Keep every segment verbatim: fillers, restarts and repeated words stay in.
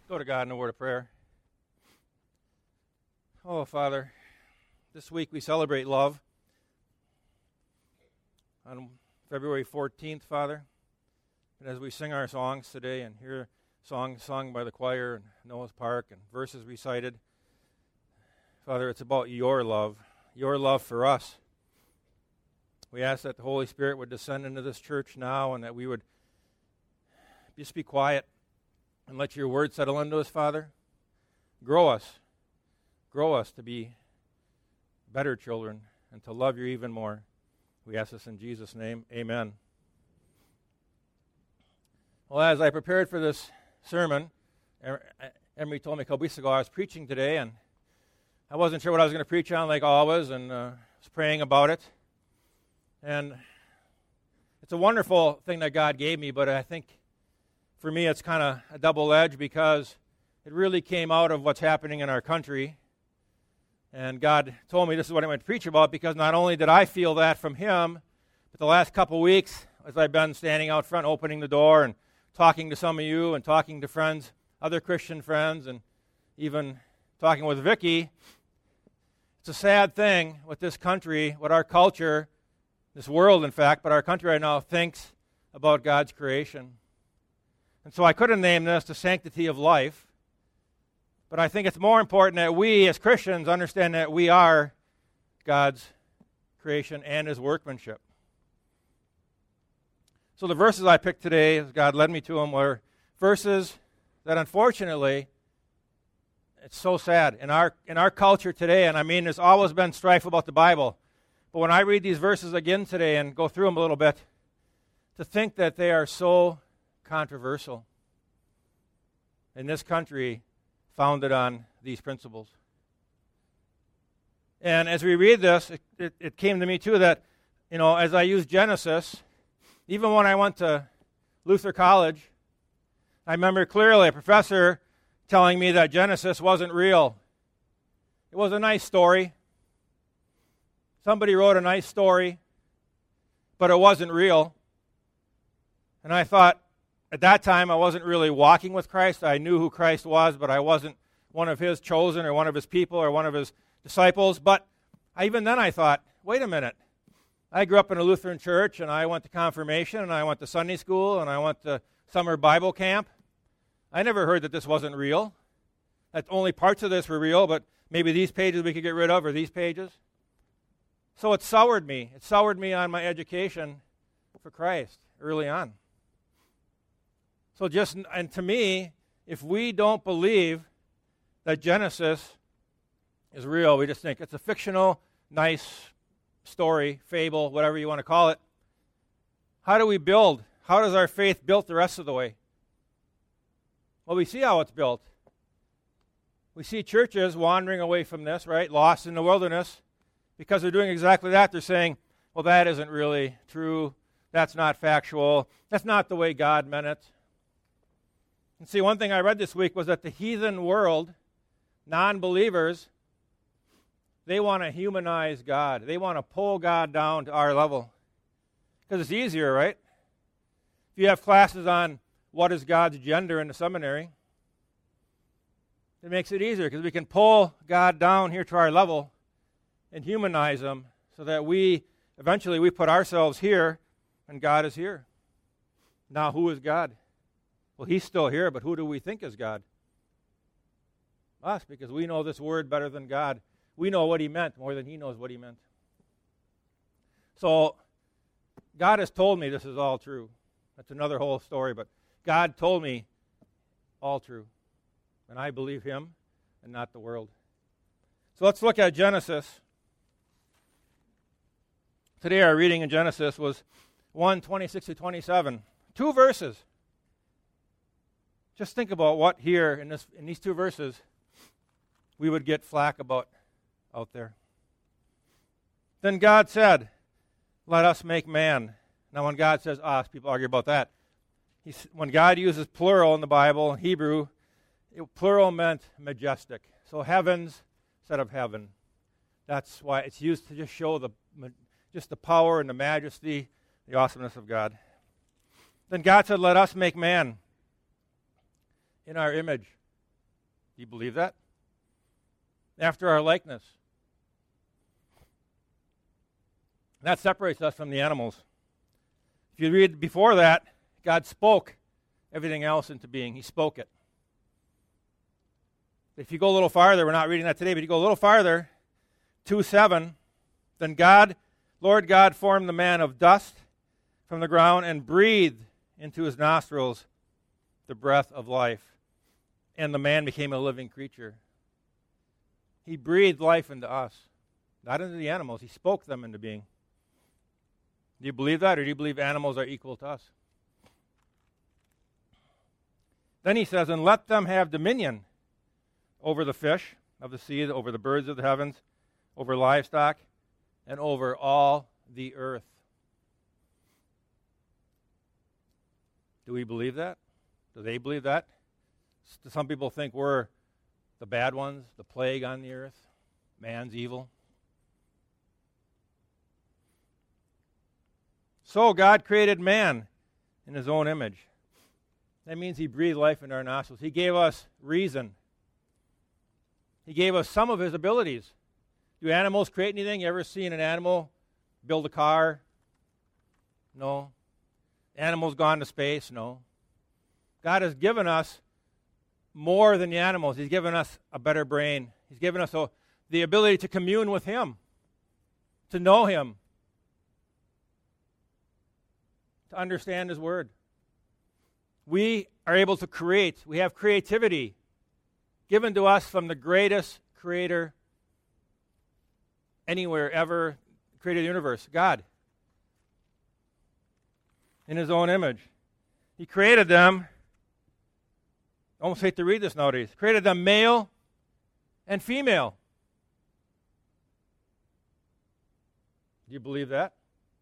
Go to God in a word of prayer. Oh, Father, this week we celebrate love. On February fourteenth, Father, and as we sing our songs today and hear songs sung by the choir in Noah's Park and verses recited, Father, it's about your love, your love for us. We ask that the Holy Spirit would descend into this church now and that we would just be quiet and let your word settle into us, Father. Grow us. Grow us to be better children and to love you even more. We ask this in Jesus' name. Amen. Well, as I prepared for this sermon, Emery told me a couple weeks ago I was preaching today, and I wasn't sure what I was going to preach on, like always, and uh, was praying about it. And it's a wonderful thing that God gave me, but I think for me it's kind of a double edge because it really came out of what's happening in our country. And God told me this is what I'm going to preach about because not only did I feel that from Him, but the last couple weeks as I've been standing out front opening the door and talking to some of you and talking to friends, other Christian friends, and even talking with Vicki, it's a sad thing what this country, what our culture, this world, in fact, but our country right now thinks about God's creation. And so I could have named this the sanctity of life, but I think it's more important that we as Christians understand that we are God's creation and His workmanship. So the verses I picked today, as God led me to them, were verses that unfortunately, it's so sad, in our, in our culture today, and I mean there's always been strife about the Bible, but when I read these verses again today and go through them a little bit, to think that they are so controversial in this country founded on these principles. And as we read this, it, it, it came to me too that, you know, as I use Genesis, even when I went to Luther College, I remember clearly a professor telling me that Genesis wasn't real. It was a nice story. Somebody wrote a nice story, but it wasn't real. And I thought, at that time, I wasn't really walking with Christ. I knew who Christ was, but I wasn't one of His chosen or one of His people or one of His disciples. But I, even then I thought, wait a minute. I grew up in a Lutheran church, and I went to confirmation, and I went to Sunday school, and I went to summer Bible camp. I never heard that this wasn't real, that only parts of this were real, but maybe these pages we could get rid of, or these pages. So it soured me. It soured me on my education for Christ early on. So just, and to me, if we don't believe that Genesis is real, we just think it's a fictional, nice story, fable, whatever you want to call it. How do we build? How does our faith build the rest of the way? Well, we see how it's built. We see churches wandering away from this, right? Lost in the wilderness. Because they're doing exactly that. They're saying, well, that isn't really true. That's not factual. That's not the way God meant it. And see, one thing I read this week was that the heathen world, non-believers, they want to humanize God. They want to pull God down to our level. Because it's easier, right? If you have classes on what is God's gender in the seminary, it makes it easier because we can pull God down here to our level and humanize Him so that we, eventually we put ourselves here and God is here. Now who is God? Well, He's still here, but who do we think is God? Us, because we know this word better than God. We know what He meant more than He knows what He meant. So, God has told me this is all true. That's another whole story, but God told me all true. And I believe Him and not the world. So let's look at Genesis. Today our reading in Genesis was one, twenty-six to twenty-seven. Two verses. Just think about what here in this in these two verses we would get flack about out there. Then God said, let us make man. Now when God says us, people argue about that. He's, when God uses plural in the Bible, in Hebrew, it, plural meant majestic. So heavens instead of heaven. That's why it's used to just show the just the power and the majesty, the awesomeness of God. Then God said, let us make man in our image. Do you believe that? After our likeness. That separates us from the animals. If you read before that, God spoke everything else into being. He spoke it. If you go a little farther, we're not reading that today, but you go a little farther, two seven, then God, Lord God, formed the man of dust from the ground and breathed into his nostrils the breath of life. And the man became a living creature. He breathed life into us, not into the animals. He spoke them into being. Do you believe that, or do you believe animals are equal to us? Then he says, and let them have dominion over the fish of the sea, over the birds of the heavens, over livestock, and over all the earth. Do we believe that? Do they believe that? Some people think we're the bad ones, the plague on the earth, man's evil. So God created man in his own image. That means he breathed life into our nostrils. He gave us reason. He gave us some of his abilities. Do animals create anything? You ever seen an animal build a car? No. Animals gone to space? No. God has given us more than the animals. He's given us a better brain. He's given us a, the ability to commune with him, to know him, to understand his word. We are able to create. We have creativity given to us from the greatest creator anywhere ever created the universe, God, in his own image. He created them, I almost hate to read this nowadays, created them male and female. Do you believe that?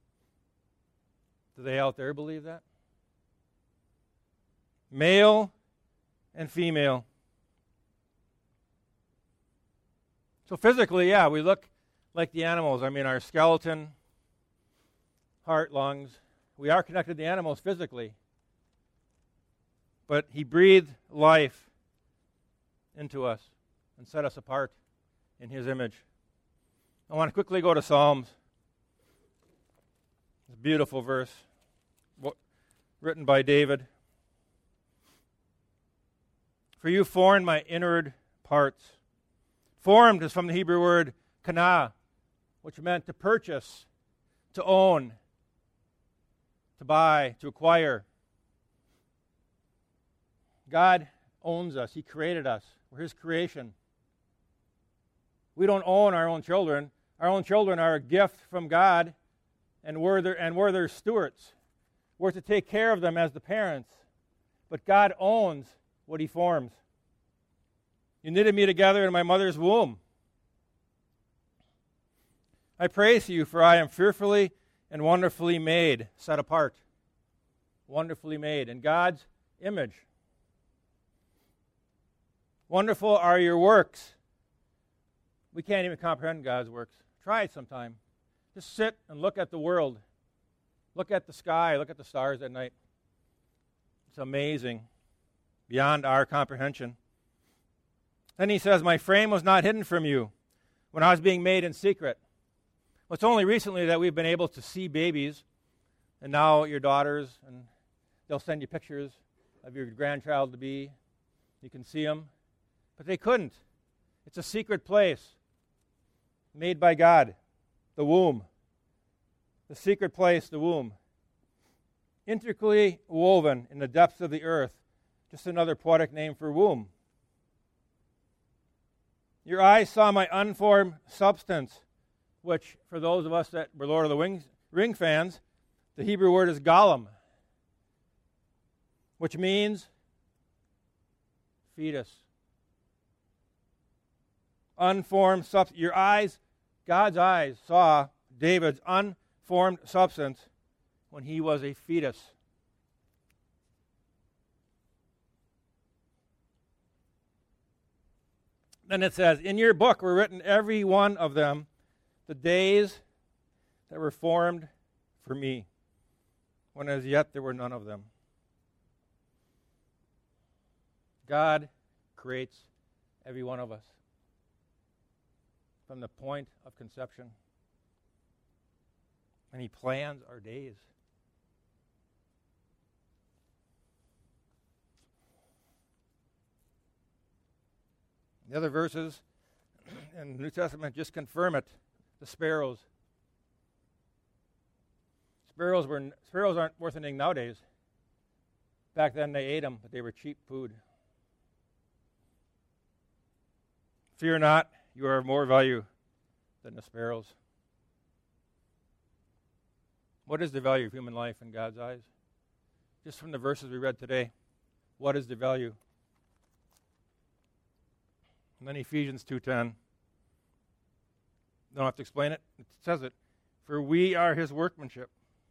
Do they out there believe that? Male and female. So physically, yeah, we look like the animals. I mean, our skeleton, heart, lungs. We are connected to the animals physically. But he breathed life into us and set us apart in his image. I want to quickly go to Psalms. It's a beautiful verse written by David. For you formed my inward parts. Formed is from the Hebrew word kana, which meant to purchase, to own, to buy, to acquire. God owns us. He created us. We're his creation. We don't own our own children. Our own children are a gift from God, and we're their, and we're their stewards. We're to take care of them as the parents. But God owns what he forms. You knitted me together in my mother's womb. I praise you, for I am fearfully and wonderfully made, set apart. Wonderfully made in God's image. Wonderful are your works. We can't even comprehend God's works. Try it sometime. Just sit and look at the world. Look at the sky. Look at the stars at night. It's amazing. Beyond our comprehension. Then he says, my frame was not hidden from you when I was being made in secret. Well, it's only recently that we've been able to see babies, and now your daughters, and they'll send you pictures of your grandchild to be. You can see them. But they couldn't. It's a secret place made by God, the womb. The secret place, the womb. Intricately woven in the depths of the earth. Just another poetic name for womb. Your eyes saw my unformed substance, which, for those of us that were Lord of the Wings, Ring fans, the Hebrew word is golem, which means fetus. Unformed substance. Your eyes, God's eyes, saw David's unformed substance when he was a fetus. Then it says, in your book were written every one of them, the days that were formed for me, when as yet there were none of them. God creates every one of us, from the point of conception. And he plans our days. The other verses in the New Testament just confirm it. The sparrows. Sparrows were sparrows aren't worth anything nowadays. Back then they ate them, but they were cheap food. Fear not, you are of more value than the sparrows. What is the value of human life in God's eyes? Just from the verses we read today, what is the value? And then Ephesians two ten. Don't have to explain it. It says it. For we are his workmanship,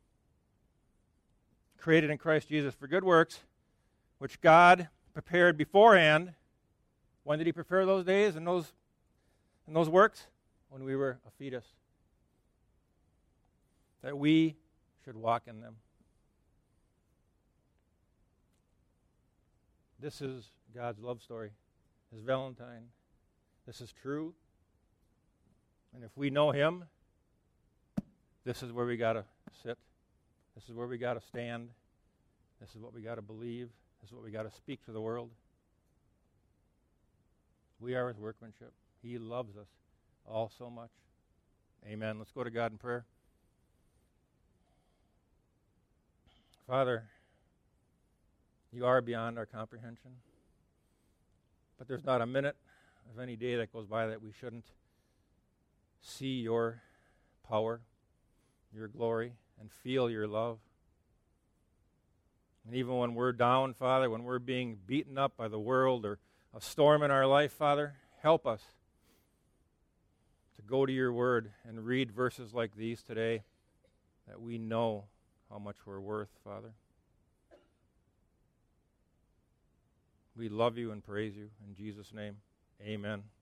created in Christ Jesus for good works, which God prepared beforehand. When did he prepare those days and those and those works? When we were a fetus. That we should walk in them. This is God's love story, his Valentine. This is true. And if we know him, this is where we got to sit. This is where we got to stand. This is what we got to believe. This is what we got to speak to the world. We are his workmanship. He loves us all so much. Amen. Let's go to God in prayer. Father, you are beyond our comprehension. But there's not a minute of any day that goes by that we shouldn't see your power, your glory, and feel your love. And even when we're down, Father, when we're being beaten up by the world or a storm in our life, Father, help us to go to your word and read verses like these today that we know how much we're worth, Father. We love you and praise you. In Jesus' name, amen.